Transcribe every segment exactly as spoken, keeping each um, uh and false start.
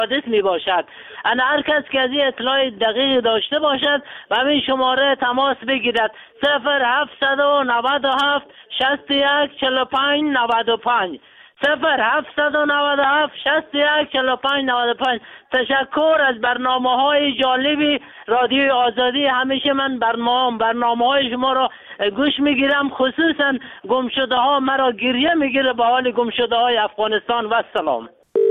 حادث می باشد. انا هر کس که از این اطلاع دقیق داشته باشد و همین شماره تماس بگیرد صفر هفتصد و نود و هفت شصت و یک چهل و پنج نود و پنج صفر هفتصد و نود و هفت شصت و یک چهل و پنج نود و پنج. تشکر از برنامه های جالبی رادیو آزادی. همیشه من برنامه برنامه های شما را گوش میگیرم، خصوصا گمشده ها مرا گریه میگیره به حال گمشده های افغانستان. و سلام.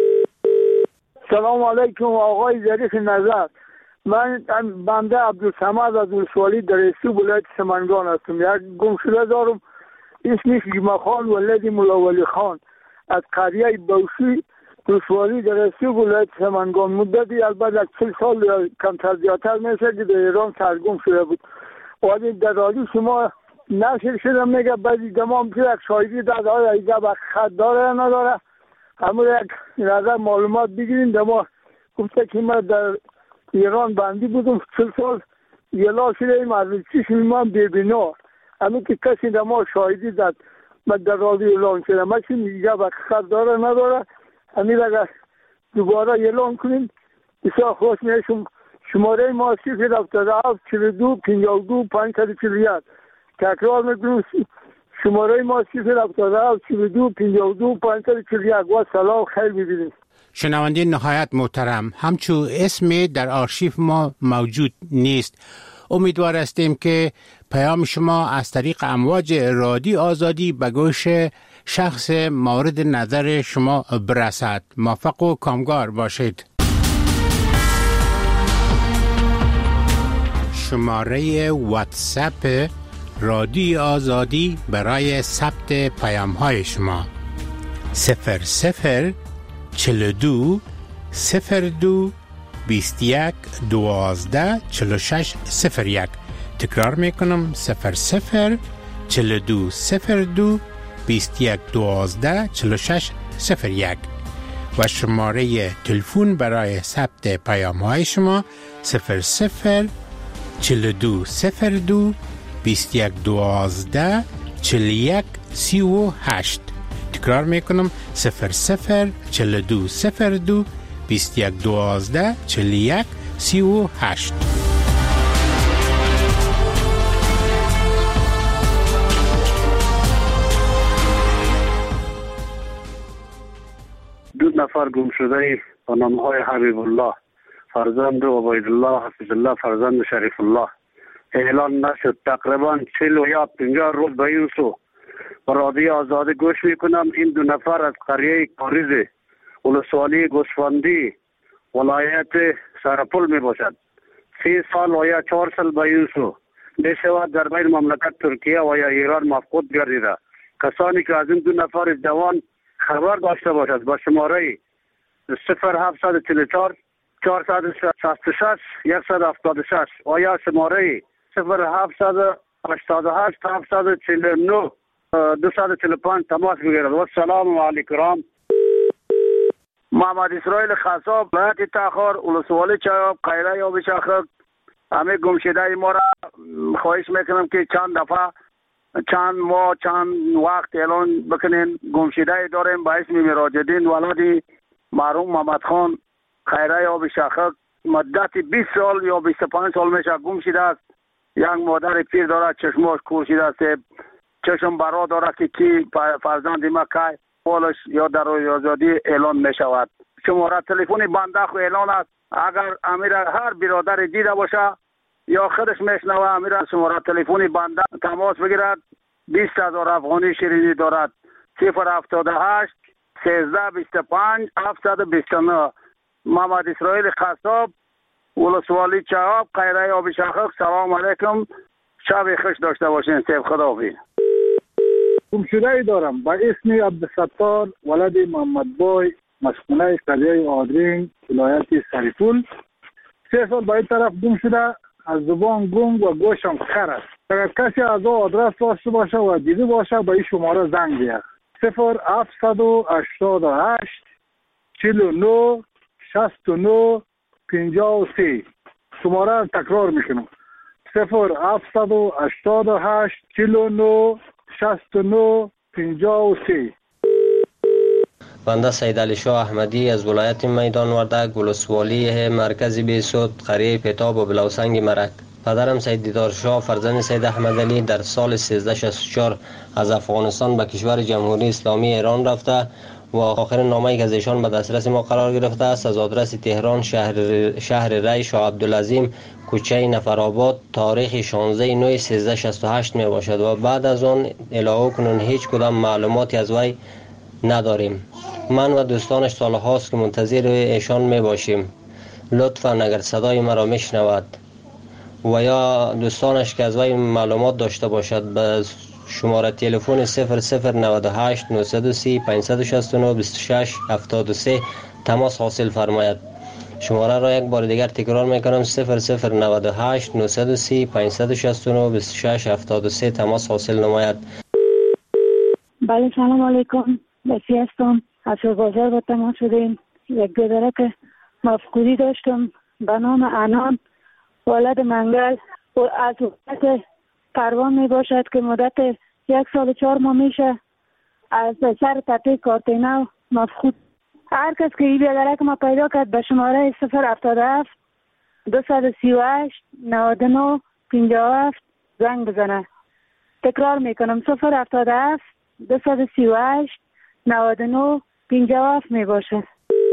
سلام علیکم آقای ظریف نظر. من بنده عبدالصمد از ولسوالی در استو ولایت سمنگان هستم. یک گمشده دارم اسمش جمعه خان ولد مولا ولی خان از قریه بوشی ولسوالی در استو ولایت سمنگان. مدتی البته چهل سال یا کمتر زیادتر میشه که در ایران سرگم شده بود. ولی در رادیو شما نشر شده میگه بعضی دمام که یک شاهدی داد آیا ایجا با خط داره یا نداره، همون یک نظر معلومات بگیرین. دما گفته که من در ایران بندی بودم چل سال یلا شده ایم از چیش من ببینا همون که کسی دما شاهدی داد من در رادیو اعلان شده. من چی میگه با خط داره نداره همین اگر دوباره اعلان کنیم بسیار خوش میشم. شماره ما صفر هفتاد و هفت چهل و دو پنجاه و دو پانصد و چهل و یک. تکرار میکنم شماره ما صفر هفتاد و هفت چهل و دو پنجاه و دو پانصد و چهل و یک. و سلام خیر ببینید. شنونده نهایت محترم، همچون اسمی در آرشیف ما موجود نیست. امیدوار هستیم که پیام شما از طریق امواج رادیو آزادی به گوش شخص مورد نظر شما برسد. موفق و کامگار باشید. شماره واتساپ رادیو آزادی برای ثبت پیام های شما صفر صفر چهل و دو صفر دو بیست و یک دوازده چهل و شش صفر یک. تکرار میکنم صفر صفر چهل و دو صفر دو بیست و یک دوازده چهل و شش صفر یک. و شماره تلفن برای ثبت پیام های شما صفر صفر چهل و دو صفر دو بیست و یک دوازده چهل و یک سی و هشت. تکرار میکنم صفر صفر چهل و دو صفر دو بیست و یک دوازده چهل و یک سی و هشت. دو نفر گم شده با نامهای حبیب الله فرزند عبید الله حفظ الله فرزند شریف الله اعلان نشد. تقریبا چهل و یا پنجاه روز به این سو با رادیو آزادی گوش میکنم. این دو نفر از قریه کاریز ولسوالی گوسفندی ولایت سرپل می باشد. سی سال و یا چهار سال به این سو می شود در بین مملکت ترکیه و یا ایران مفقود گردیده. کسانی که از این دو نفر جوان خبر داشته باشد با شماره صفر هفتصد چهل و چهار چهارصد و شصت و شش صد و هفتاد و شش و یا شماره صفر هفتصد هشتاد و هشت هفتصد چهل و نه دویست و چهل و پنج تماس بگیرد. و سلام علیکم. محمد اسرائیل خصاب ولایت تاخر ولسوالی چایاب قیره یا بشاخک. همه گمشده ما را خواهش میکنم که چند دفعه چند ماه چند وقت اعلان بکنین. گمشده داریم با اسم مراجدین ولادی مرحوم محمد خان خیره یا بشاخک. مدت بیست سال یا بیست و پنج سال میشه گم شده است. یک مادر پیر داره چشماش کور شده است. چشم برا داره که کی فرزند ما که پولش یا در آزادی اعلان می شود. شماره تلفنی بنده خو اعلان است. اگر امیر هر برادر دیده باشه یا خودش میشنوه امیر شماره تلفنی بنده تماس بگیرد. بیست هزار افغانی شیرینی دارد. صفر هفتاد و هشت سیزده بیست و پنج هفتصد و بیست و نه. محمد اسرائیل خصاب ولسوالی چهاب قیره آبی شاخک. سلام علیکم. شب خوش داشته باشین. سیف خداحافظ. گمشده دارم با اسم عبدالستار ولد محمد بای مسکونه قریه آدرین ولایت سرپل. سه سال با این طرف گم شده. از زبان گنگ و گوشم خر است. اگر کسی از او آدرس داشته باشه و دیده باشه با این شماره زنگ بیاد. صفر هفتصد و هشتاد و هشت چهل و نه شصت و نه پنجاه و سه. شماره را تکرار میکنم. صفر هفتصد و هشتاد و هشت چهل و نه شصت و نه پنجاه و سه. بنده سید علی شاه احمدی از ولایت میدان وردک، ولسوالی مرکز بیسود، قریه پتاب و بلوسنگ مرک. پدرم سید دیدار شاه فرزند سید احمد علی در سال سیزده شصت و چهار از افغانستان به کشور جمهوری اسلامی ایران رفته و آخرین نامه‌ای که از ایشان به دسترس ما قرار گرفته است از آدرس تهران، شهر شهر ری، شاه عبدالعظیم، کوچه نفرآباد، تاریخ شانزده نوامبر سیزده شصت و هشت می باشد و بعد از آن الهو کنون هیچ کدام معلوماتی از وی نداریم. من و دوستانش سال هاست که منتظر ایشان می باشیم. لطفاً اگر صدای مرا میشنود و یا دوستانش که از وی معلومات داشته باشد به شماره تلفن صفر صفر نود و هشت نهصد و سی پانصد و شصت و نه بیست و شش هفتاد و سه تماس حاصل فرماید. شماره را یک بار دیگر تکرار میکنم: صفر صفر نود و هشت نهصد و سی پانصد و شصت و نه بیست و شش هفتاد و سه تماس حاصل نماید. بله سلام علیکم. بسی هستم. از بازار با تماس شدیم. یک گذره که مفقودی داشتم به نام انان ولد منگل و از وقت پروان می باشد که مدت یک سال و چهار ماه میشه از سر تپه کارتینو مفقود. هر کس که ای بیادره که ما پیدا کرد به شماره صفر هفتاد و هفت دویست و سی و هشت نود و نه پنجاه و هفت زنگ بزنه. تکرار میکنم: صفر هفتاد و هفت دویست و سی و هشت نود و نه پنجاه و هفت می باشد.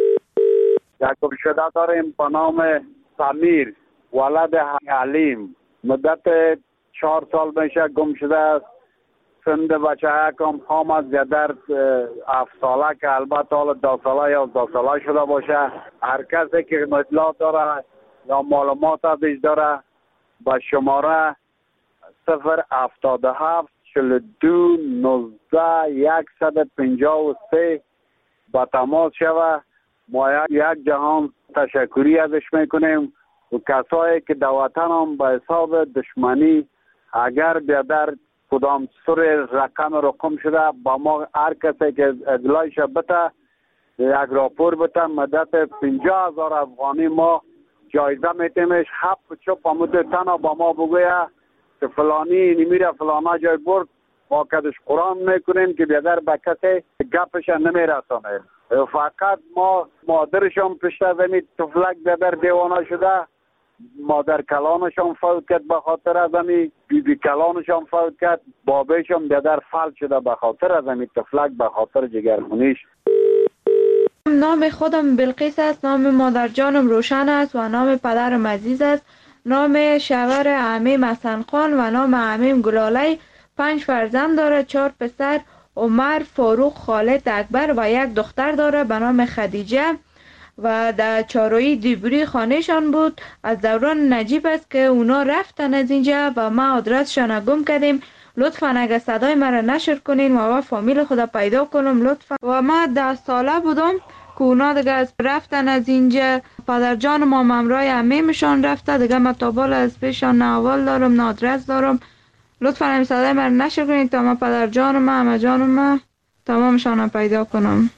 یک گمشده داریم به نام سمیر ولد حلیم. مدت چهار سال میشه گم شده است. سند بچه کم خام از در هفت ساله که البته حالا دو ساله یا دو ساله شده باشه. هر کسی که اطلاعات داره یا معلومات ازش داره با شماره صفر هفتاد و هفت چهل و دو نوزده صد و پنجاه و سه با تماس شوه. ما یک جهان تشکری ازش میکنیم و کسایی که در وطن هم به حساب دشمنی اگر بیادر کدام سر رقم رقم شده با ما هر کسی که اطلاعش بده یک راپور بده مدت پنجاه هزار افغانی ما جایزه میتیمش. هفت چوب آمده تنها با ما بگویه که فلانی نمیره فلانا جای برد ما کدش قرآن میکنیم که بیادر به کسی گپش نمیرسانه. فقط ما مادرشان پشت زمین تفلک بیادر دیوانه شده، مادر کلانشان فوت کرد به خاطر از امی، بی بی کلانشان فوت کرد، بابیشان بیادر فلج شده به خاطر از امی تفلک، به خاطر جگرخونیش. نام خودم بلقیس است، نام مادر جانم روشن است و نام پدرم عزیز است. نام شوهر عمیم حسن خان و نام عمیم گلالی. پنج فرزند داره: چهار پسر، عمر، فاروق، خالد، اکبر و یک دختر داره به نام خدیجه و در چارویی دیبری خانهشان بود. از دوران نجیب است که اونا رفتن از اینجا و ما آدرسشان گم کردیم. لطفا اگر صدای مرا نشر کنین و ما فامیل خدا پیدا کنم لطفا. و ما ده ساله بودم که اونا دیگه از رفتن از اینجا. پدر جان ما ممرای عمیمشان رفته دیگه. ما تابال از پیشان نه اول دارم نه آدرس دارم. لطفا همین صدای مرا نشر کنین تا ما پدر جان ما همه جان ما تمامشان پیدا کنم.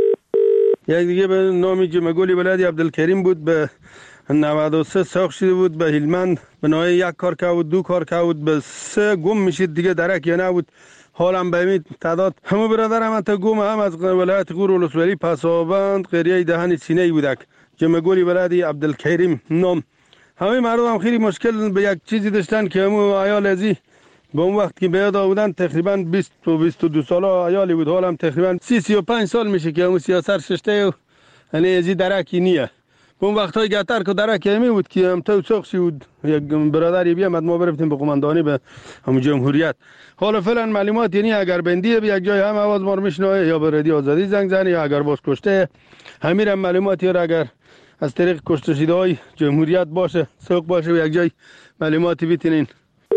یک دیگه به نام جمگولی ولد عبدالکریم بود، به نود و سه ساخت شده بود، به هلمند به نوع یک کار که بود دو کار که بود به سه گم میشید دیگه درک یا نبود. حالم به این تعداد همه برادرم انتا گم هم از ولایت غور ولسوالی پسابند قریه دهن سینه بودک. جمگولی ولد عبدالکریم نام. همه مردم هم خیلی مشکل به یک چیزی داشتن که همون عیال ازی با اون وقت که بیاد آودن تقریبا بیست و بیست و دو ساله عیالی بود. حالم تقریبا سی سی و پنج سال میشه که همون سیاست ششته و یعنی ازی درکی نیه. با اون وقت های گتر که درکی همی بود که هم تو ساخشی بود. یک برادری بیامد ما برفتیم به قماندانی به همون جمهوریت. حالا فعلا معلومات یعنی اگر بندیه به یک جای هم آواز مار میشنوه یا به رادیو آزادی زنگ زنی یا اگر باز کشته همین هم معلوماتی را اگر از طریق کشته شده های جمهوریت باشه سوق باشه و یک جای معلوماتی بیتینین.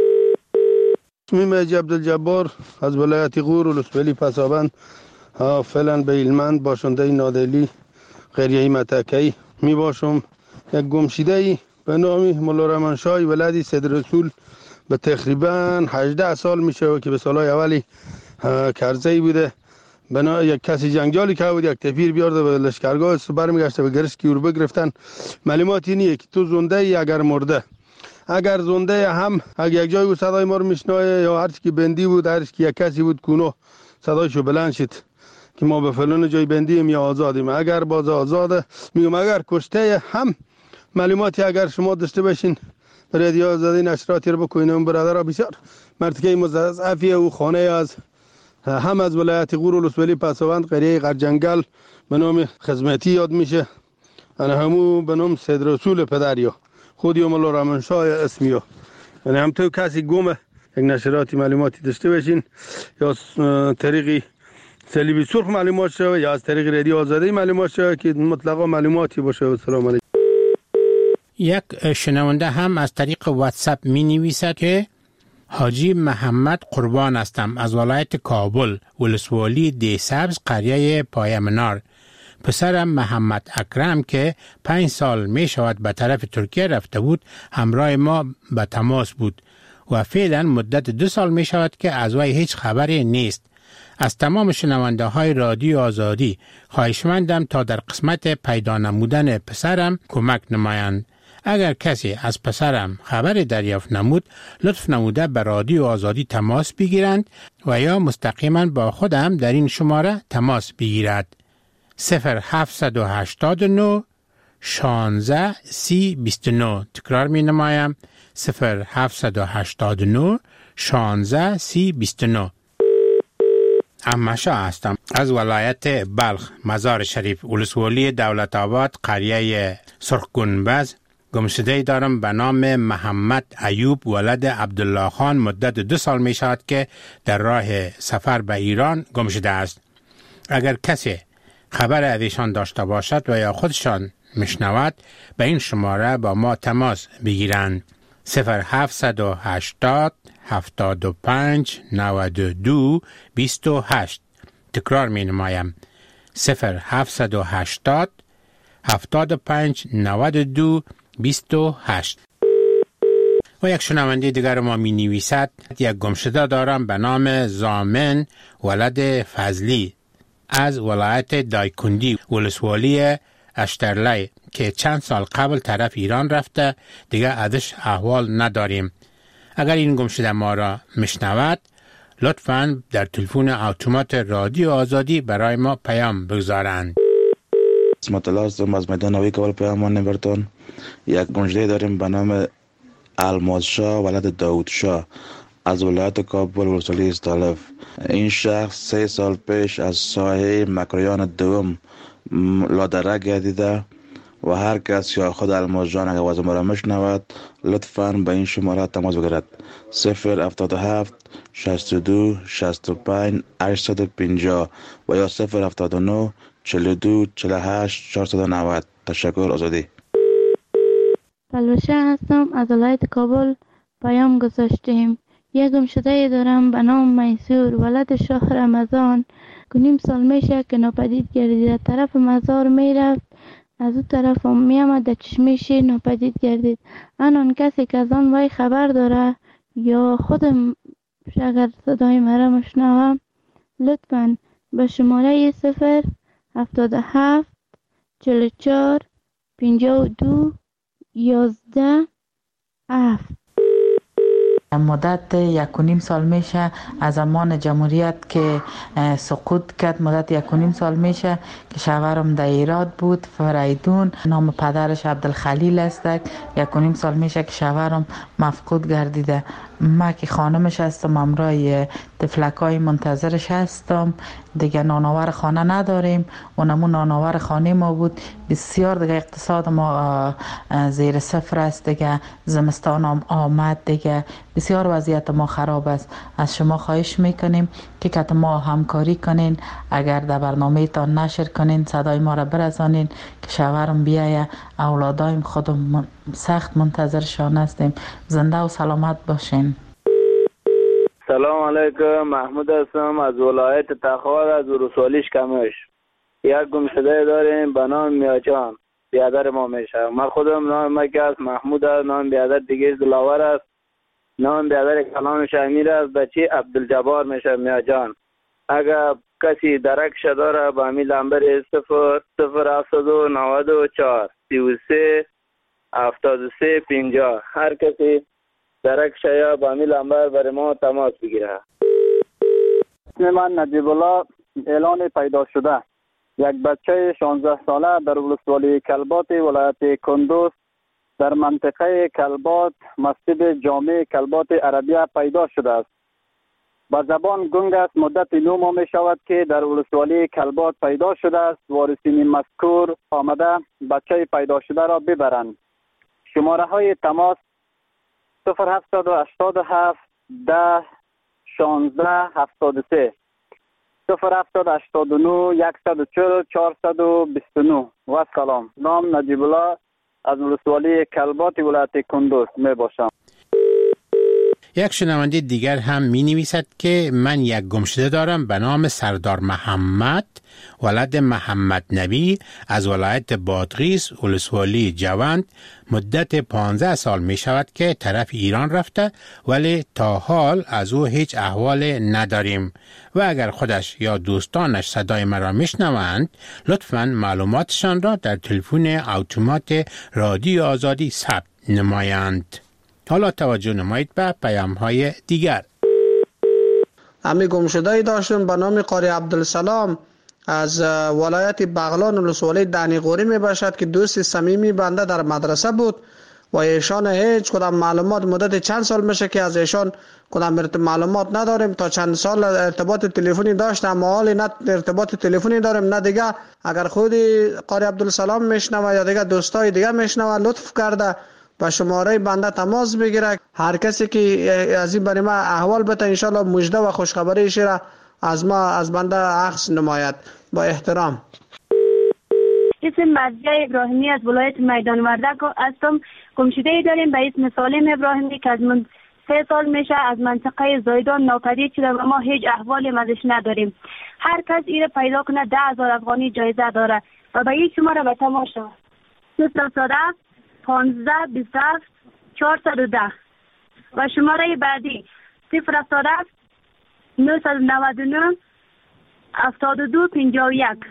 اسمیم حاجی عبدالجبار از ولایت غور ولسوالی پسابند، فعلا به هلمند باشنده نادلی قریه متکی می باشم. یک گمشیده ای به نام مولا رحمان شاه ولدی سید رسول به تقریبا هجده سال میشه و که به سالهای اولی کرزی بوده. بنا یک کسی جنگجالی که بود یک تپیر بیارده به لشکرگاه سپر میگشته به گرش کیور بگرفتن. معلوماتی نیه که تو زنده ای اگر مرده. اگر زنده هم اگر یک جای صدای ما رو میشنوه یا هر چی که بندی بود هر چی که یک کسی بود کونو صدایشو بلند شد که ما به فلان جای بندیم یا آزادیم. اگر باز آزاده میگم اگر کشته هم معلوماتی اگر شما داشته باشین رادیو آزادی نشراتی رو بکنیم برادرها بسیار مرتکه مضاعفی او خانه از هم از ولایت غور ولسوالی پسوند قریه غرجنگل به نام خدمتی یاد میشه. انا همو به نام سید رسول پدریا خودی مولا رحمانشاه اسمیو. یعنی هم تو کسی گم یک نشراتی معلوماتی داشته باشین یا طریقی صلیبی سرخ معلومات شوه یا از طریق رادیو آزادی معلومات شوه که مطلقا معلوماتی باشه. و سلام علیکم. یک شنونده هم از طریق واتساپ می نویسد که حاجی محمد قربان هستم از ولایت کابل ولسوالی دی سبز قریه پایمنار. پسرم محمد اکرم که پنج سال می شود به طرف ترکیه رفته بود همراه ما به تماس بود و فعلا مدت دو سال می شود که از وی هیچ خبری نیست. از تمام شنونده های رادیو آزادی خواهشمندم تا در قسمت پیدا نمودن پسرم کمک نمایند. اگر کسی از پسرم خبر دریافت نمود لطف نموده به رادیو آزادی تماس بگیرند و یا مستقیما با خودم در این شماره تماس بگیرد. صفر هفت هشت نه شانزده سی بیست و نه. تکرار می نمایم صفر هفت هشت نه شانزده سی بیست و نه. احمدشاه هستم از ولایت بلخ مزار شریف ولسوالی دولت آباد قریه سرخ گنبز. گمشده دارم به نام محمد ایوب ولد عبدالله خان. مدت دو سال می شود که در راه سفر به ایران گمشده است. اگر کسی خبر از ایشان داشته باشد و یا خودشان میشنود به این شماره با ما تماس بگیرند. صفر هفت هشتاد هفتاد و پنج نود و دو بیست و هشت. تکرار می نمایم صفر هفت هشتاد هفتاد و پنج نود و دو بیست و هشت. و یک شنونده دیگر ما می نویسد یک گمشده دارم به نام زامن ولد فضلی از ولایت دایکندی ولسوالی اشترلی که چند سال قبل طرف ایران رفته دیگه ازش احوال نداریم. اگر این گمشده ما را میشنود لطفاً در تلفن اتومات رادیو آزادی برای ما پیام بگذارند. اسمت الله هستم از میدان نوی کابل پیامان نبرتون. یک گمشده داریم به نام الماس شاه ولد داود شاه از ولایت کابل ولسوالی استالف. این شخص سه سال پیش از ساحه مکریان دوم لادره گردیده و هر کس یا خود الماس جان اگر واسه ما را میشنود لطفاً به این شماره تماس بگیرد. صفر هفتاد و هفت شصت و دو شصت و پنج هشتصد و پنجاه و یا صفر هفتاد و نه چهل و دو چهل و هشت چهارصد و نود. تشکر. آزادی. بلوشه هستم از ولایت کابل پیام گذاشتیم. یک گمشده دارم به نام میسور ولد شاه رمضان که نیم سال میشه که ناپدید گردید. طرف مزار میرفت از او طرف هم میامد در چشمه شیر ناپدید گردید. آن کسی که از آن وی خبر داره یا خودم اگر صدای مرا مشنوه لطفاً به شماره صفر هفتاد و هفت چهل و چهار پنجاه و دو یازده هفت. مدت یک و نیم سال میشه از زمان جمهوریت که سقوط کرد. مدت یک و نیم سال میشه که شوهرم در ایراد بود فریدون، نام پدرش عبدالخلیل است. یک و نیم سال میشه که شوهرم مفقود گردیده. ما که خانمش هستم همراه طفلکای منتظرش هستم. دیگه نانآور خانه نداریم. اونمون نانآور خانه ما بود. بسیار دیگه اقتصاد ما زیر صفر است. دیگه زمستان هم آمد. دیگه بسیار وضعیت ما خراب است. از شما خواهش میکنیم که کت ما همکاری کنین. اگر در برنامه تان نشر کنین صدای ما را برسانین که شوهرم بیایه. اولادایم خودم سخت منتظرشان هستیم. زنده و سلامت باشین. سلام علیکم. محمود هستم از ولایت تخار از ولسوالی کمش. یک گمشده داریم به نام میاجان بیادر ما میشه. من خودم نام مکه است محمود است. نام بیادر دیگه دلاور است. نام بیادر کلانش امیر است. بچه عبدالجبار میشه میاجان. اگر کسی درکش داره با امی لنبر صفر صفر هفتاد و نود و چهار سی و سه هفتاد و سه پنجاه. هر کسی درکش یا با امی لنبر برای ما تماس بگیره. اسم من نجیب الله اعلان پیدا شده. یک بچه شانزده ساله در ولسوالی کلبات ولایت کندوز در منطقه کلبات مسجد جامع کلبات عربیه پیدا شده است. با زبان گنگ است. مدت نو ماه می شود که در ولسوالی کلبات پیدا شده است. وارثین مذکور آمده بچه پیدا شده را ببرند. شماره های تماس صفر هفتصد و هشتاد و هفت ده شانزده هفتاد و سه صفر هفتصد و هشتاد و نه صد و چهل چهارصد و بیست و نه. و سلام. نام نجیب الله از ولسوالی کلبات ولایت کندوز می باشم. یک شنونده دیگر هم می نویسد که من یک گمشده دارم به نام سردار محمد ولد محمد نبی از ولایت بادغیس ولسوالی جوند. مدت پانزده سال می شود که طرف ایران رفته ولی تا حال از او هیچ احوال نداریم و اگر خودش یا دوستانش صدای مرا میشنوند لطفاً معلوماتشان را در تلفن اتومات رادیو آزادی ثبت نمایند. حالا توجه نمایید به پیام های دیگر. امی گمشده داشتم به نام قاری عبدالسلام از ولایت بغلان ولسوالی دنیقوری می باشد که دوست صمیمی بنده در مدرسه بود و ایشان هیچ کدام معلومات مدت چند سال میشه که از ایشان کدام معلومات نداریم. تا چند سال ارتباط تلفنی داشتم اما حالی نه ارتباط تلفنی داریم نه دیگه. اگر خودی قاری عبدالسلام میشنوه یا دیگه دوستای دیگه میشنوه لطف کرده با شماره بنده تماس بگیره. هر کسی که از این برای ما احوال بده انشالله مژده و خوشخبری را از ما از بنده عکس نماید. با احترام. اسم مرضیه ابراهیمی از ولایت میدان وردک هستم. گمشده داریم به اسم سالم ابراهیمی که از من سه سال میشه از منطقه زایدان ناپدید شده و ما هیچ احوالی ازش نداریم. هر کس ایره پیدا کنه ده هزار افغانی جایزه داره و به این شماره به تماشا صفر صد پانزده بیست و هفت چهارصد و ده و شماره بعدی صفر صد نهصد و نود و نه هفتاد و دو پنجاه و یک.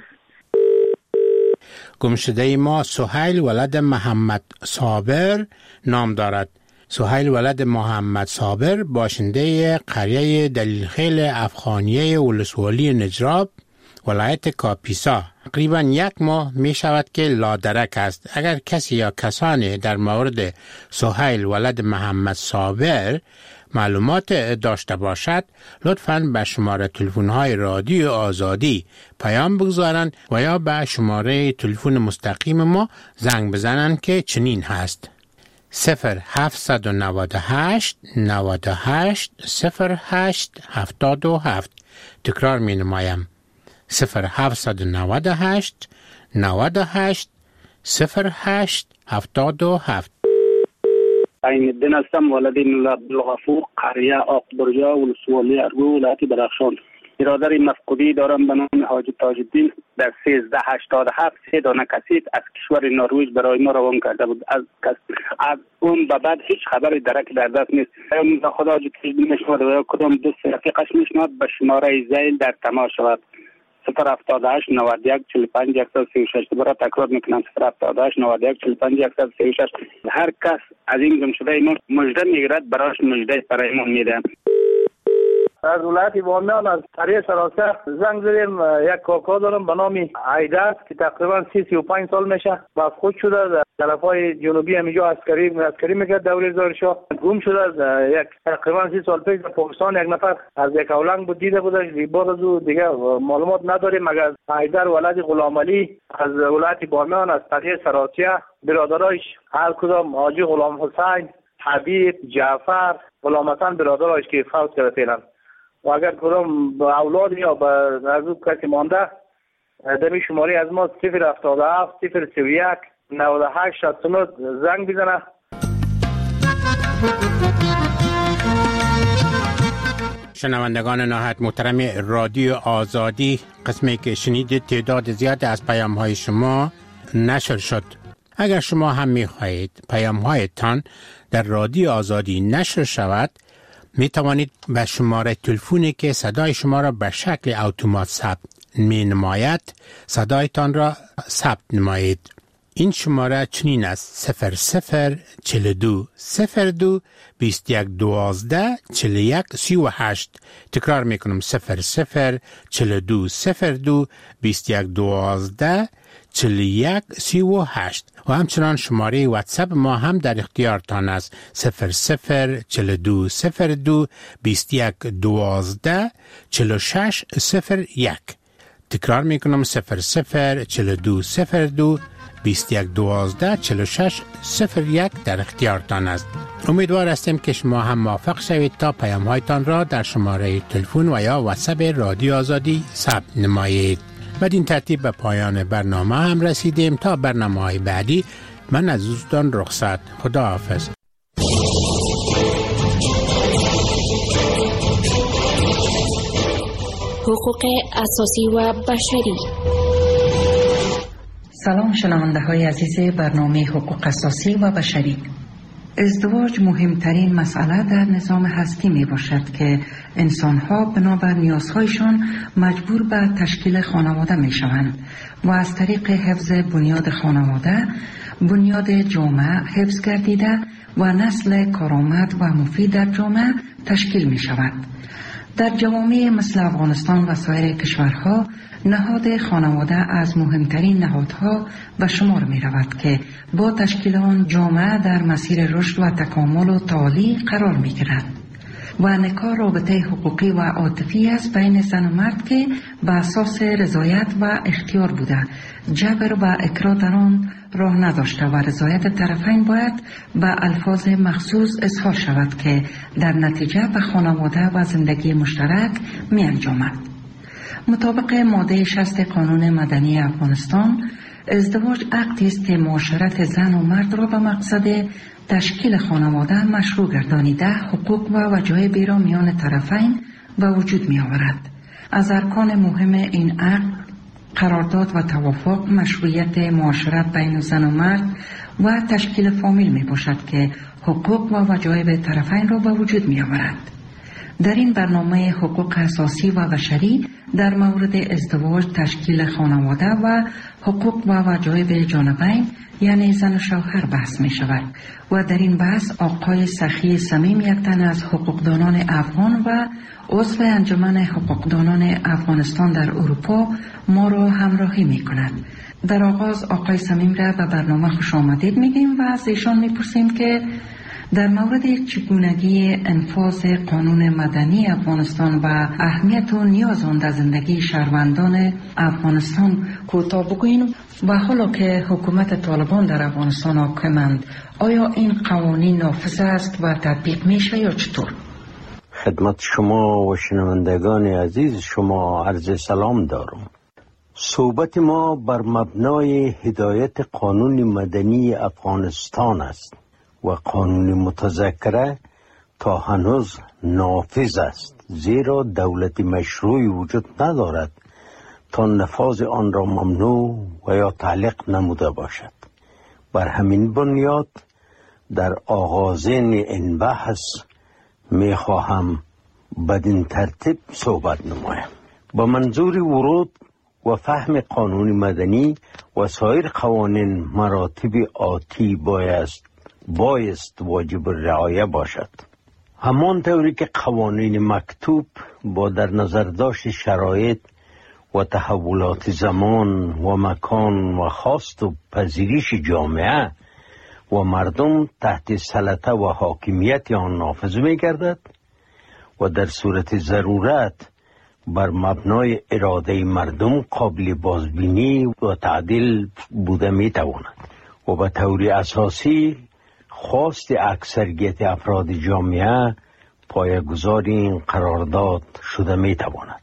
گمشده ما سهیل ولد محمد صابر نام دارد. سهیل ولد محمد صابر باشنده قریه دلیلخیل افغانیه ولسوالی نجراب ولایت کاپیسا تقریبا یک ماه می شود که لادرک است. اگر کسی یا کسانی در مورد سهیل ولد محمد صابر معلومات داشته باشد لطفاً به شماره تلفن های رادیو آزادی پیام بگذارند و یا به شماره تلفن مستقیم ما زنگ بزنند که چنین هست: صفر هفتصد و نود و هشت نود و هشت صفر هشت هفتاد و هفت. تکرار می نمایم: صفر هفتصد و نود و هشت نود و هشت صفر هشت هفتاد و هفت. عین الدین هستم، ولد مولا عبدالغفور، قریه آقبرجا ولسوالی ارگو ولایت بدخشان. برادر مفقودی دارم به نام حاج تاج الدین در سیزده هشتاد و هفت سه دانه کسیف از کشور نروژ برای ما روان کرده بود. از از اون به بعد هیچ خبری درک در دست نیست. خدا حاج تاج الدین میشنود و کدام دوست رفیقش میشنود به شماره زیل در تماس شود: صفر هفتاد و هشت نود و یک چهل و پنج صد و سی و شش. دوباره تکرار میکنم: صفر هفتاد و هشت نود و یک چهل و پنج صد و سی و شش. هر کس از این گمشده ما مژده میگیرد برایش مژده برایمون میده. از ولایت بامیان از قریه سراسر زنگ زدیم. یک کاکا دارم به نام عیدر که تقریبا سی سی و پنج سال میشه مفقود شده در طرفای جنوبی همینجا عسکری عسکری میکرد دوره زار شاه. گم شده از یک تقریبا سی سال پیش در پاکستان یک نفر از یک اولنگ بود دیده بودش. بعد از او دیگه معلومات نداریم مگر عیدر ولد غلام علی از ولایت بامیان از قریه سراسیه. برادرایش هر کدام حاجی غلام حسین، حبیب، جعفر، غلام حسن برادرایش که فوت کرده فعلا. و اگر کدام اولاد یا به از او کسی مانده دمی شماری از ما صفر هفتاد و هفت صفر سی و یک نود و هشت شصت و نه زنگ بزنه. شنوندگان نهایت محترم رادیو آزادی، قسمی که شنیدید تعداد زیاد از پیام های شما نشر شد. اگر شما هم می خواهید پیام هایتان در رادیو آزادی نشر شود می توانید به شماره تلفنی که صدای شما را به شکل اتومات ثبت می نماید صدایتان را ثبت نمایید. این شماره چنین است: صفر صفر چل دو صفر دو بیست یک دوازده چل یک سی و هشت. تکرار میکنم: صفر صفر چل دو صفر دو بیست یک دوازده چل یک سی و هشت. و همچنان شماره واتساپ ما هم در اختیارتان است: صفر صفر چل دو صفر دو بیست یک دوازده چل شش صفر یک. تکرار میکنم: صفر صفر چل دو صفر دو بیست یک دوازده چل شش صفر یک در اختیارتان است. امیدوار هستیم که شما هم موفق شوید تا پیام هایتان را در شماره تلفن و یا واتساپ رادیو آزادی ثبت نمایید. بدین ترتیب به پایان برنامه هم رسیدیم. تا برنامه های بعدی من از دوستان رخصت. خدا حافظ. حقوق اساسی و بشری. سلام شنونده های عزیز برنامه حقوق اساسی و بشری. ازدواج مهمترین مسئله در نظام هستی می باشد که انسان ها بنابر نیازهایشان مجبور به تشکیل خانواده می شوند و از طریق حفظ بنیاد خانواده بنیاد جامعه حفظ گردیده و نسل کارآمد و مفید در جامعه تشکیل می شود. در جوامع مثل افغانستان و سایر کشورها نهاد خانواده از مهمترین نهادها به شمار می رود که با تشکیل آن جامعه در مسیر رشد و تکامل و تعالی قرار می گیرد و نکاح رابطه حقوقی و عاطفی است بین زن و مرد که به اساس رضایت و اختیار بوده، جبر و اکراه در آن راه نداشته و رضایت طرفین باید به الفاظ مخصوص اظهار شود که در نتیجه به خانواده و زندگی مشترک می انجامد. مطابق ماده شصت قانون مدنی افغانستان، ازدواج عقدی است که معاشرت زن و مرد را به مقصد تشکیل خانواده مشروع گردانیده حقوق و وجایب را میان طرفین به وجود می آورد. از ارکان مهم این عقد قرارداد و توافق، مشروعیت معاشرت بین زن و مرد و تشکیل فامیل می باشد که حقوق و وجایب طرفین را به وجود می آورد. در این برنامه حقوق اساسی و بشری در مورد ازدواج، تشکیل خانواده و حقوق و وجایب جانبین یعنی زن و شوهر بحث می شود و در این بحث آقای سخی صمیم، یک تن از حقوقدانان افغان و عضو انجمن حقوقدانان افغانستان در اروپا ما را همراهی می کند. در آغاز آقای صمیم را به برنامه خوش آمدید میگیم و از ایشان میپرسیم که در مورد چگونگی انفاذ قانون مدنی افغانستان و اهمیت و نیاز آن در زندگی شهروندان افغانستان کوتاه بگوییم و حالا که حکومت طالبان در افغانستان حاکمند، آیا این قوانین نافذ است و تطبیق میشه یا چطور؟ خدمت شما و شنوندگان عزیز شما عرض سلام دارم. صحبت ما بر مبنای هدایت قانون مدنی افغانستان است و قانون متذکره تا هنوز نافذ است، زیرا دولت مشروعی وجود ندارد تا نفاذ آن را ممنوع و یا تعلیق نموده باشد. بر همین بنیاد در آغازین این بحث می خواهم بدین ترتیب صحبت نمایم. با منظور ورود و فهم قانون مدنی و سایر قوانین مراتب آتی بایست بایست واجب رعایه باشد. همان طوری که قوانین مکتوب با در نظر داشت شرایط و تحولات زمان و مکان و خواست و پذیرش جامعه و مردم تحت سلطه و حاکمیت آن نافذ می گردد و در صورت ضرورت بر مبنای اراده مردم قابل بازبینی و تعدیل بوده می تواند و به طور اساسی خواست اکثریت افراد جامعه پایه‌گذار این قرارداد شده می تواند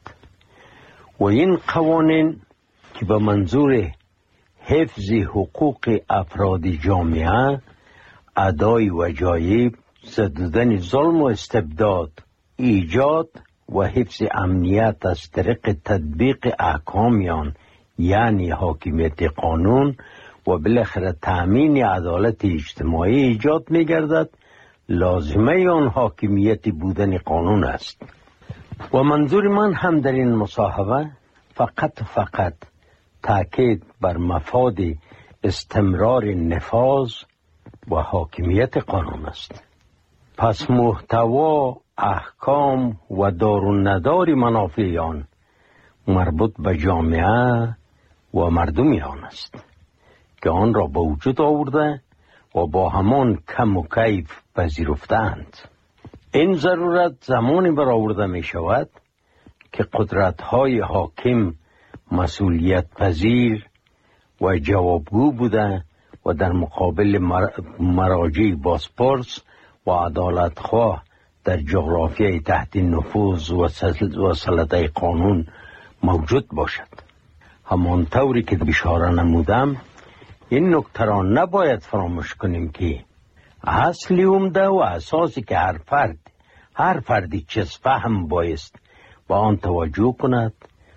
و این قوانین که به منظور حفظ حقوق افراد جامعه، ادای وجایب، زدودن ظلم و استبداد، ایجاد و حفظ امنیت از طریق تطبیق احکامیان یعنی حاکمیت قانون و بالاخره تأمین عدالت اجتماعی ایجاد می گردد، لازمه آن حاکمیت بودن قانون است. و منظور من هم در این مصاحبه فقط فقط تاکید بر مفاد استمرار نفاذ و حاکمیت قانون است. پس محتوا، احکام و دار و ندار منافع آن مربوط به جامعه و مردم آن است که آن را به وجود آورده و با همان کم و کیف پذیرفتند. این ضرورت زمانی برآورده می شود که قدرت‌های حاکم مسئولیت پذیر و جوابگو بوده و در مقابل مراجع بازپرس و عدالتخواه در جغرافیای تحت نفوذ و سلطه قانون موجود باشد. همانطوری که اشاره نمودم، این نکته را نباید فراموش کنیم که اصلی عمده و اساسی که هر فرد هر فردی چیز فهم بایست با آن توجه کند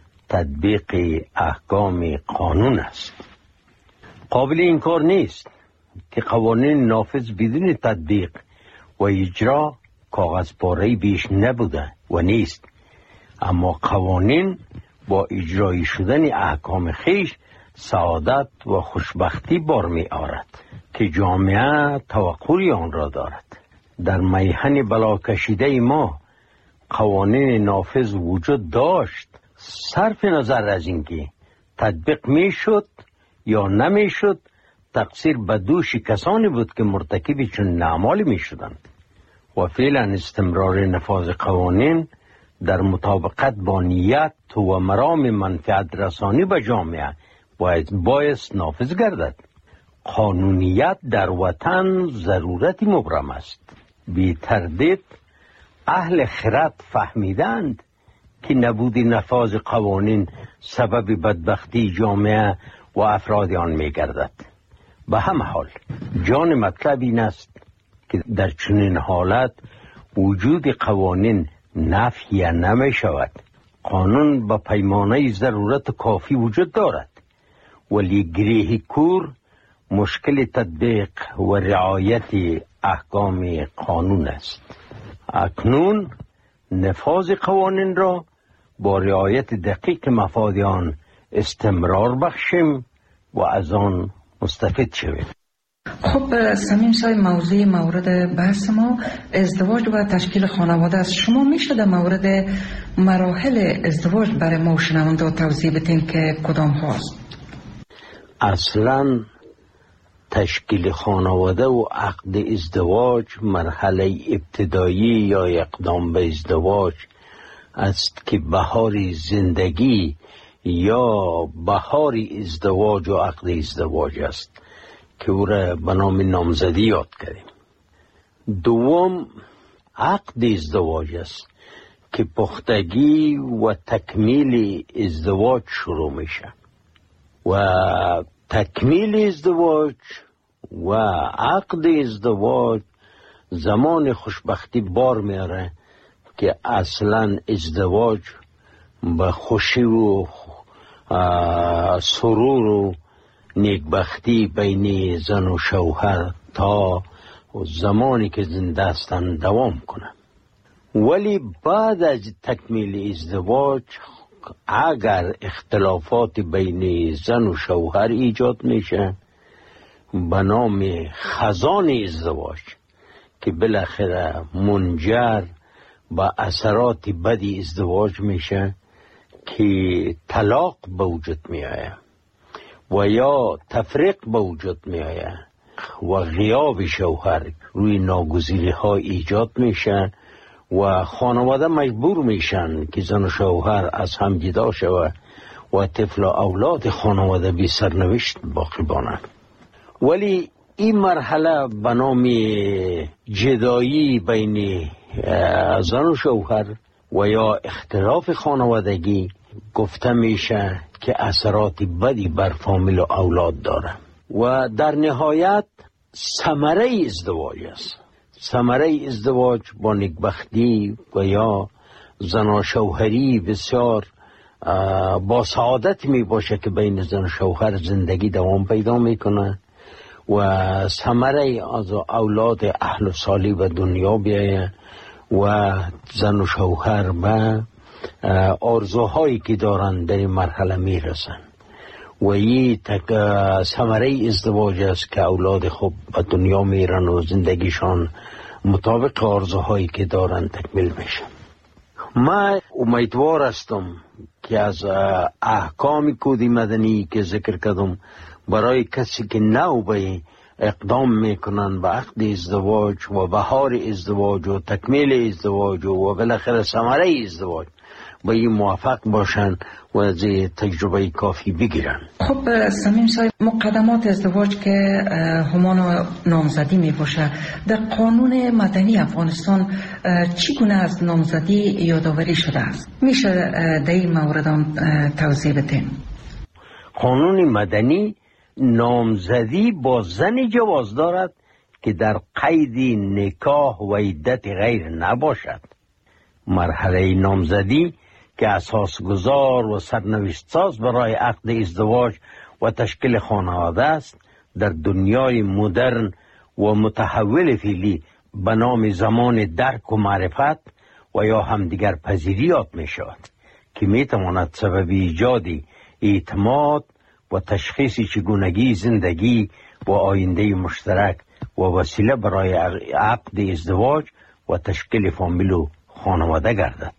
تطبیق احکام قانون است. قابل انکار نیست که قوانین نافذ بدون تطبیق و اجرا کاغذ پاره‌ای بیش نبوده و نیست، اما قوانین با اجرایی شدن احکام خیش سعادت و خوشبختی بار می آورد که جامعه توقعی آن را دارد. در میهن بلا کشیده ما قوانین نافذ وجود داشت، صرف نظر از اینکه تطبیق می شد یا نمی شد، تقصیر به دوش کسانی بود که مرتکب چون اعمالی می شدند و فعلا استمرار نفاذ قوانین در مطابقت با نیت و مرام منفعت رسانی به جامعه باید بایست نافذ گردد. قانونیت در وطن ضرورتی مبرم است. بی تردید اهل خرد فهمیدند که نبود نفاذ قوانین سبب بدبختی جامعه و افراد آن می گردد. به همه حال جان مطلب این است که در چنین حالت وجود قوانین نفی نمی شود. قانون با پیمانه ضرورت کافی وجود دارد، ولی گریه کور مشکل تطبیق و رعایت احکام قانون است. اکنون نفاذ قوانین را با رعایت دقیق مفاد آن استمرار بخشیم و از آن مستفید شویم. خب سمیم صاحب، موضوع مورد بحث ما ازدواج و تشکیل خانواده است. شما میشه در مورد مراحل ازدواج برای ما شنونده توضیح بدین که کدام هاست؟ اصلا تشکیل خانواده و عقد ازدواج مرحله ابتدایی یا اقدام به ازدواج است که بهار زندگی یا بهار ازدواج و عقد ازدواج است که او را به نام نامزدی یاد کردیم. دوم عقد ازدواج است که پختگی و تکمیل ازدواج شروع میشه و تکمیل ازدواج و عقد ازدواج زمان خوشبختی بار میاره که اصلا ازدواج به خوشی و سرور و نیکبختی بین زن و شوهر تا زمانی که زنده هستن دوام کنه. ولی بعد از تکمیل ازدواج اگر اختلافات بین زن و شوهر ایجاد میشه به نام خزان ازدواج که بالاخره منجر به اثرات بدی ازدواج میشه که طلاق به وجود میآید و یا تفریق به وجود میآید و غیاب شوهر روی ناگزیری ها ایجاد میشه و خانواده مجبور میشن که زن و شوهر از هم جدا شود و طفل و اولاد خانواده بی سرنوشت باقی مانند. ولی این مرحله به نام جدایی بین زن و شوهر و یا اختلاف خانوادگی گفته میشه که اثرات بدی بر فامیل و اولاد داره و در نهایت ثمره ازدواج است. ثمره ازدواج با نیکبختی و یا زن و شوهری بسیار با سعادت می باشه که بین زن و شوهر زندگی دوام پیدا میکنه و ثمره از اولاد اهل و صالح به دنیا بیایه و زن و شوهر به آرزوهایی که دارن در این مرحله میرسن و این تک ثمره ازدواج است که اولاد خوب به دنیا میرن و زندگیشان مطابق آرزوهایی که دارن تکمیل میشه. من امیدوار هستم که از احکام کود مدنی که ذکر کردم برای کسی که نو به اقدام میکنن به عقد ازدواج و بهار ازدواج و تکمیل ازدواج و بالاخره ثمره ازدواج با این موافق باشن و از تجربه کافی بگیرن. خب صمیم صاحب، مقدمات ازدواج که همان و نامزدی می باشه، در قانون مدنی افغانستان چگونه از نامزدی یادآوری شده است؟ میشه در این مورد توضیح بدین؟ قانون مدنی نامزدی با زنی جواز دارد که در قید نکاح و عدت غیر نباشد. مرحله نامزدی که اساس گذار و سرنوشت ساز برای عقد ازدواج و تشکیل خانواده است، در دنیای مدرن و متحول فعلی به نام زمان درک و معرفت و یا همدیگر پذیری یاد می شود که می تواند سبب ایجاد اعتماد و تشخیص چگونگی زندگی و آینده مشترک و وسیله برای عقد ازدواج و تشکیل فامیل و خانواده گردد.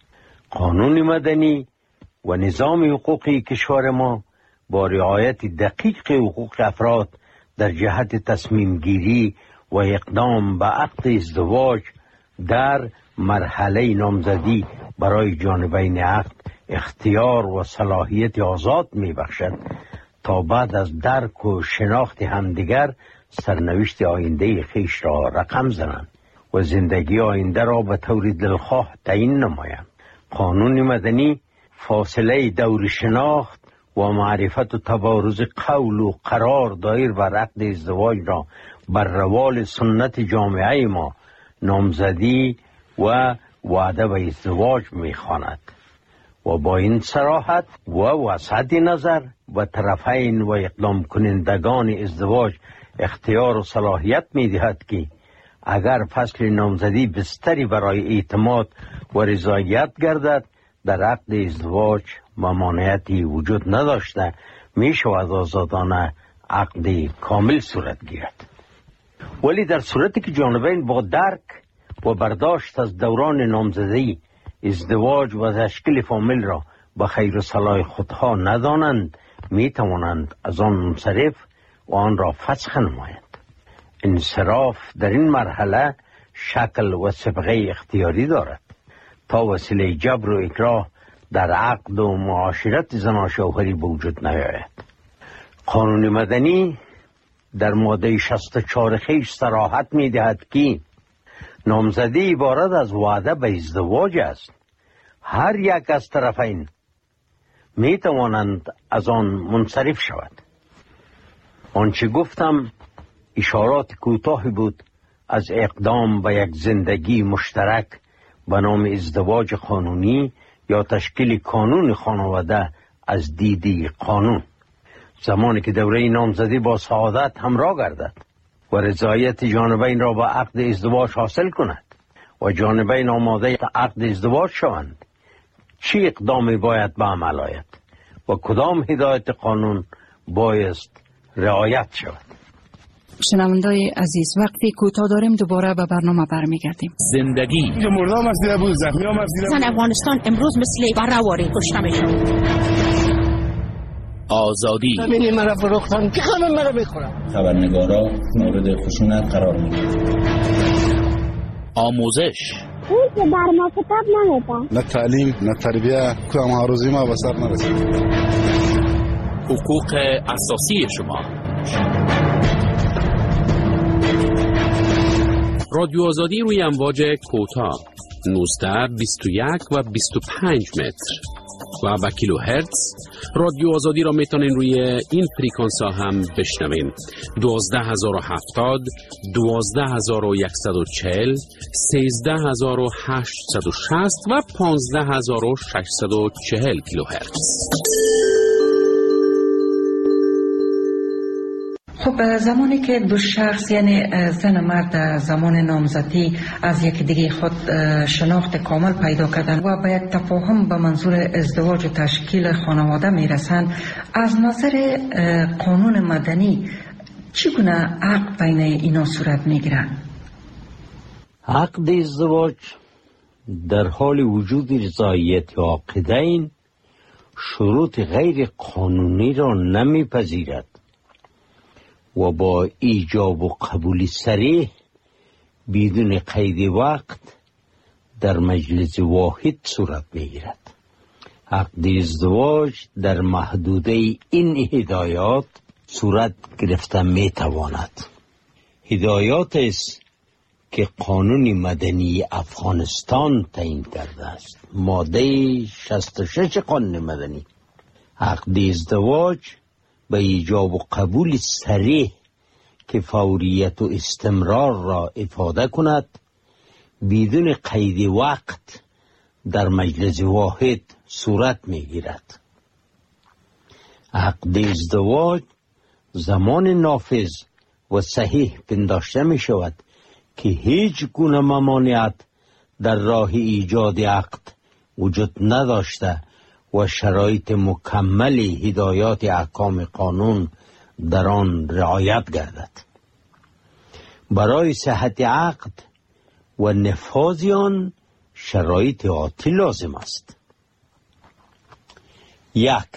قانون مدنی و نظام حقوقی کشور ما با رعایت دقیق حقوق افراد در جهت تصمیم گیری و اقدام به عقد ازدواج در مرحله نامزدی برای جانبین عقد اختیار و صلاحیت آزاد می بخشد تا بعد از درک و شناخت همدیگر سرنوشت آینده خویش را رقم زنند و زندگی آینده را به طور دلخواه تعیین نمایند. قانون مدنی فاصله دور شناخت و معرفت و تبارز قول و قرار دایر بر عقد ازدواج را بر روال سنت جامعه ما نامزدی و وعده به ازدواج می‌خواند و با این صراحت و وسعت نظر و طرفین و اقدام کنندگان ازدواج اختیار و صلاحیت می‌دهد که اگر فصل نامزدی بستری برای اعتماد و رضایت گردد، در عقد ازدواج ممانعتی وجود نداشته می شود آزادانه عقد کامل صورت گیرد. ولی در صورتی که جانبین با درک و برداشت از دوران نامزدی ازدواج و تشکیل فامیل را به خیر و صلاح خودها ندانند، می توانند از آن منصرف و آن را فسخ نمایند. انصراف در این مرحله شکل و صبغه اختیاری دارد تا وسیله جبر و اکراه در عقد و معاشرت زن و شوهری به وجود نیاید. قانون مدنی در ماده شصت و چهار خیش صراحت می دهد که نامزدی عبارت از وعده به ازدواج است. هر یک از طرفین می توانند از آن منصرف شود. آنچه گفتم اشارات کوتاهی بود از اقدام به یک زندگی مشترک به نام ازدواج قانونی یا تشکیل کانون خانواده از دیدی قانون، زمانی که دوره نامزدی با سعادت همراه گردد و رضایت جانبین را به عقد ازدواج حاصل کند و جانبین آماده عقد ازدواج شوند، چی اقدامی باید به عمل آید و کدام هدایت قانون بایست رعایت شود. شنوندای عزیز، وقتی کوتاه داریم دوباره به برنامه برمیگردیم. زندگی مردم از دیده بود، زخمی هم از دیده بود. زن افغانستان امروز مثل بررواری کشته میشن. آزادی همینی مرا فروختن که همه مرا میخورن. خبرنگارا مورد خشونت قرار میگیرن. آموزش اون که بر ما کتاب نمیدن، نه تعلیم نه تربیه، کام عروضی ما به سر نرسید. حقوق اساسی شما. رادیو آزادی روی امواج کوتاه نوزده، بیست و یک و بیست و پنج متر و به کیلو هرتز. رادیو آزادی را میتونین روی این فریکانس ها هم بشنوین: دوازده هزار و هفتاد، دوازده هزار و صد و چهل، سیزده هزار و هشتصد و شصت و پانزده هزار و ششصد و چهل کیلو هرتز. خب زمانی که دو شخص یعنی زن و مرد زمان نامزدی از یک دیگه خود شناخت کامل پیدا کردن و به یک تفاهم به منظور ازدواج و تشکیل خانواده میرسن، از نظر قانون مدنی چگونه عقد بین اینا صورت میگیرن؟ عقد ازدواج در حال وجود رضایت عاقدین شروط غیر قانونی را نمیپذیرد و با ایجاب و قبول صریح بدون قید وقت در مجلس واحد صورت میگیرد. عقد ازدواج در محدوده این هدایات صورت گرفته میتواند. هدایات است که قانون مدنی افغانستان تعیین کرده است. ماده شصت و شش قانون مدنی عقد ازدواج به ایجاب و قبول صریح که فوریت و استمرار را افاده کند بدون قید وقت در مجلس واحد صورت میگیرد. عقد ازدواج زمان نافذ و صحیح پنداشته می شود که هیچ گونه ممانعت در راه ایجاد عقد وجود نداشته و شرایط مکمل هدایات احکام قانون در آن رعایت گردد. برای صحت عقد و نفاذ آن شرایط آتی لازم است. یک،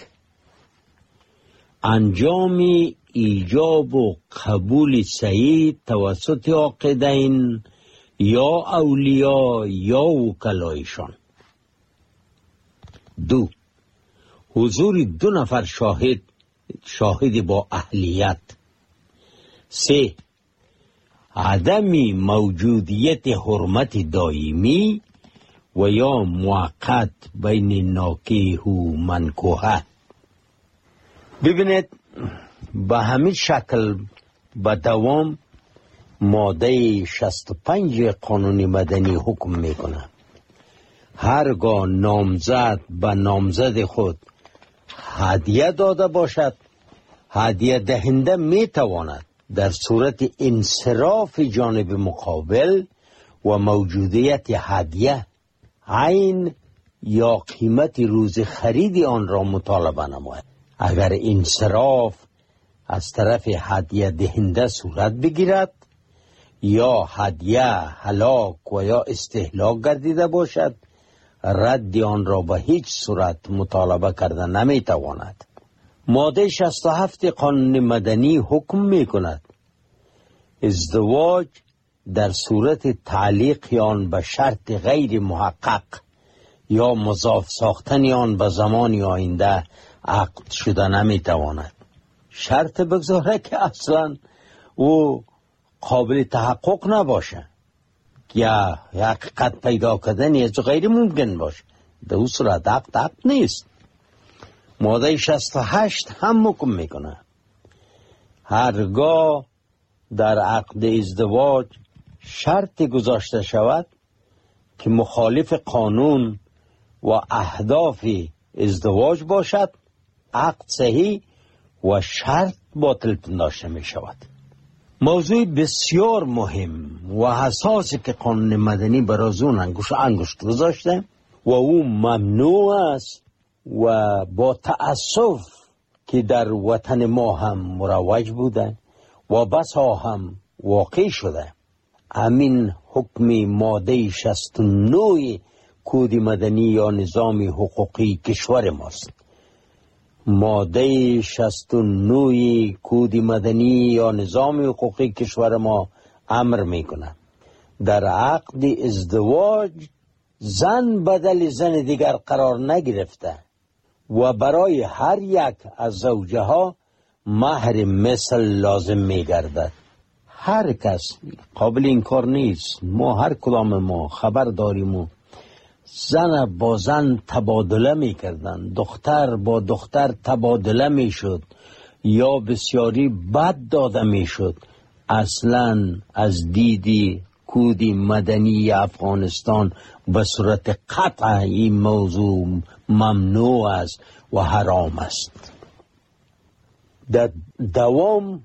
انجام ایجاب و قبول صحیح توسط عاقدین یا اولیاء یا وکلایشان. دو، حضور دو نفر شاهد شاهد با اهلیت. سه، عدم موجودیت حرمت دائمی و یا موقت بین ناکح و منکوحه. ببینید به همین شکل به دوام ماده شصت و پنج قانون مدنی حکم میکنه هرگاه نامزد به نامزد خود هدیه داده باشد، هدیه دهنده میتواند در صورت انصراف جانب مقابل و موجودیت هدیه عین یا قیمت روز خرید آن را مطالبه نماید. اگر انصراف از طرف هدیه دهنده صورت بگیرد یا هدیه هلاک و یا استهلاک گردیده باشد، رد آن را به هیچ صورت مطالبه کرده نمیتواند. ماده شصت و هفت قانون مدنی حکم می کند ازدواج در صورت تعلیق آن به شرط غیر محقق یا مضاف ساختن آن به زمان آینده عقد شده نمیتواند. شرط بگذاره که اصلا او قابل تحقق نباشه یا حقیقت پیدا کردن از غیر ممکن باشه، در اون صورت عقد عقد نیست. ماده شصت و هشت هم حکم میکنه هرگاه در عقد ازدواج شرط گذاشته شود که مخالف قانون و اهداف ازدواج باشد، عقد صحیح و شرط باطل پنداشته می شود. موضوع بسیار مهم و حساسی که قانون مدنی برای اون انگشت انگشت گذاشته و او ممنوع است و با تأسف که در وطن ما هم مروج بوده و بسا هم واقع شده. همین حکم ماده شصت و نه کد مدنی یا نظام حقوقی کشور ماست. ماده شصت و نه کد مدنی یا نظام حقوقی کشور ما امر میکنه در عقد ازدواج زن بدل زن دیگر قرار نگرفته و برای هر یک از زوجه ها مهر مثل لازم میگردد. هر کس قابل انکار نیست، ما هر کدام ما خبر داریم و زن با زن تبادله میکردن، دختر با دختر تبادله میشد یا بسیاری بد داده میشد. اصلا از دیدی کد مدنی افغانستان به صورت قطع این موضوع ممنوع است و حرام است. در دوام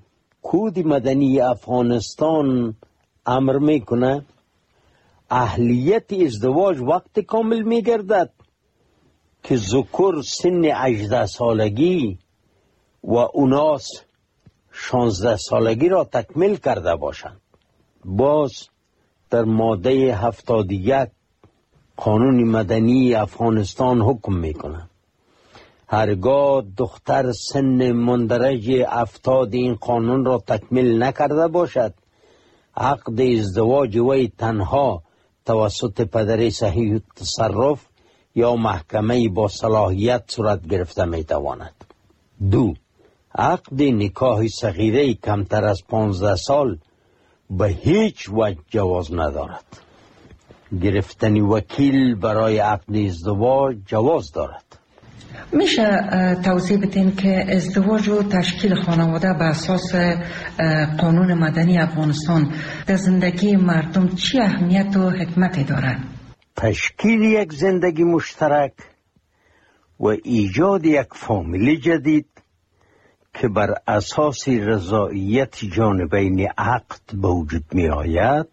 کود مدنی افغانستان امر میکنه اهلیت ازدواج وقت کامل میگردد که ذکر سن هجده سالگی و اوناس شانزده سالگی را تکمیل کرده باشند. باز در ماده هفتاد و یک قانون مدنی افغانستان حکم میکنه هرگاه دختر سن مندرج افتاد این قانون را تکمیل نکرده باشد عقد ازدواج وی تنها توسط پدر صحیح تصرف یا محکمه با صلاحیت صورت گرفته میتواند. دو، عقد نکاح صغیره کمتر از پانزده سال به هیچ وجه جواز ندارد. گرفتن وکیل برای عقد ازدواج جواز دارد. میشه توضیح بدین که ازدواج و تشکیل خانواده به اساس قانون مدنی افغانستان در زندگی مردم چی اهمیت و حکمتی دارد؟ تشکیل یک زندگی مشترک و ایجاد یک فامیل جدید که بر اساس رضایت جانبین عقد به وجود می آید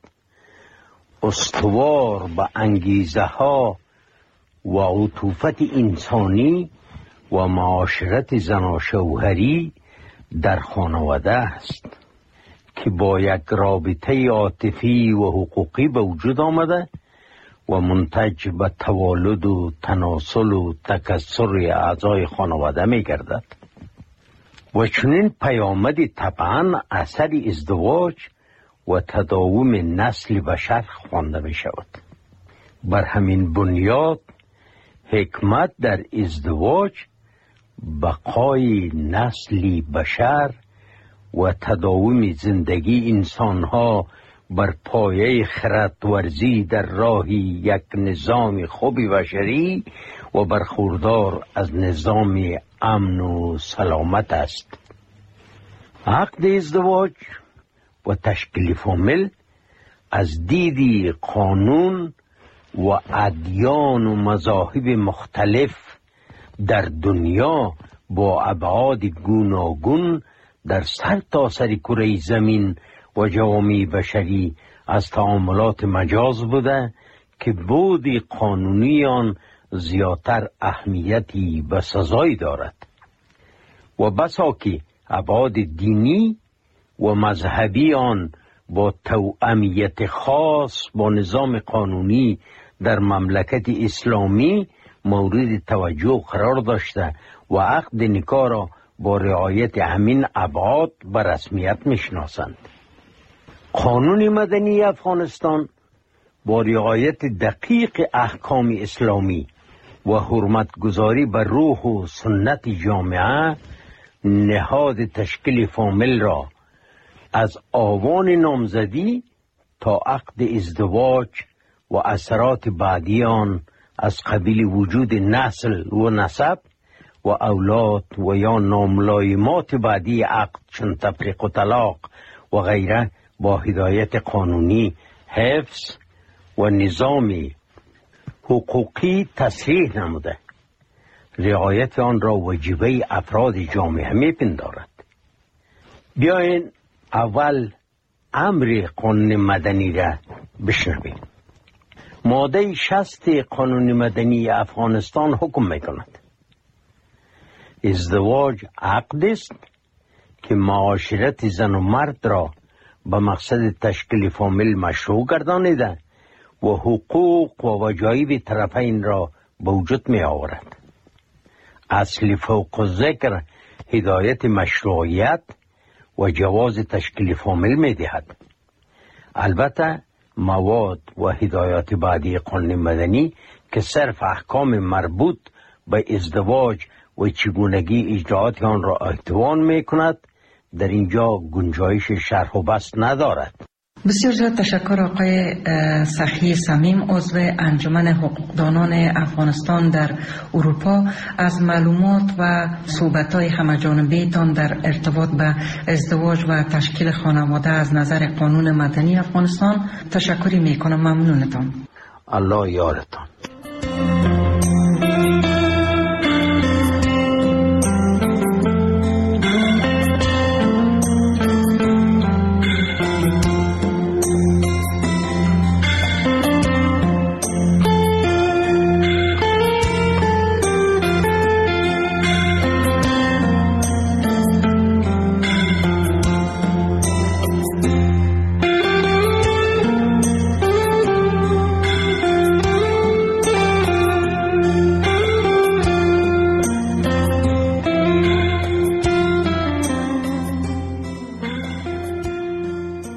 استوار به انگیزه ها و عطوفت انسانی و معاشرت زناشوهری در خانواده است که با یک رابطه عاطفی و حقوقی به وجود آمده و منتج به توالد و تناسل و تکثر اعضای خانواده می گردد و چنین پیامدی طبعا اثر ازدواج و تداوم نسل بشر خوانده می شود. بر همین بنیاد حکمت در ازدواج بقای نسل بشر و تداوم زندگی انسانها بر پایه خردورزی در راهی یک نظام خوب بشری و برخوردار از نظام امن و سلامت است. عقد ازدواج و تشکیل فامیل از دید قانون و ادیان و مذاهب مختلف در دنیا با ابعاد گوناگون در سر تا سر کره زمین و جوامع بشری از تعاملات مجاز بوده که بود قانونی آن زیادتر اهمیتی به سزای دارد و بسا که ابعاد دینی و مذهبی آن با توأمیت خاص با نظام قانونی در مملکت اسلامی مورد توجه قرار داشته و عقد نکاح را با رعایت همین ابعاد به رسمیت میشناسند. قانون مدنی افغانستان با رعایت دقیق احکام اسلامی و حرمت گذاری بر روح و سنت جامعه نهاد تشکیل فامیل را از آوان نامزدی تا عقد ازدواج و اثرات بعدی آن از قبیل وجود نسل و نسب و اولاد و یا ناملایمات بعدی عقد چون تفریق و طلاق و غیره با هدایت قانونی حفظ و نظامی حقوقی تصریح نموده رعایت آن را واجبه افراد جامعه میپندارد. بیاین اول امر قانون مدنی را بشنویم. ماده شصت قانون مدنی افغانستان حکم میکند ازدواج عقد است که معاشرت زن و مرد را به مقصد تشکیل فامیل مشروع گردانیده و حقوق و وجایب طرفین را به وجود می آورد. اصل فوق ذکر هدایت مشروعیت و جواز تشکیل فامیل می دهد. البته مواد و هدایات بعدی قانون مدنی که صرف احکام مربوط به ازدواج و چگونگی اجراعات آن را احتوا می کند در اینجا گنجایش شرح و بسط ندارد. بسیار زیاد تشکر آقای سخی صمیم عضو انجمن حقوقدانان افغانستان در اروپا از معلومات و صحبت‌های همه‌جانبه تان در ارتباط به ازدواج و تشکیل خانواده از نظر قانون مدنی افغانستان. تشکری میکنم. ممنونتان. الله یارتان.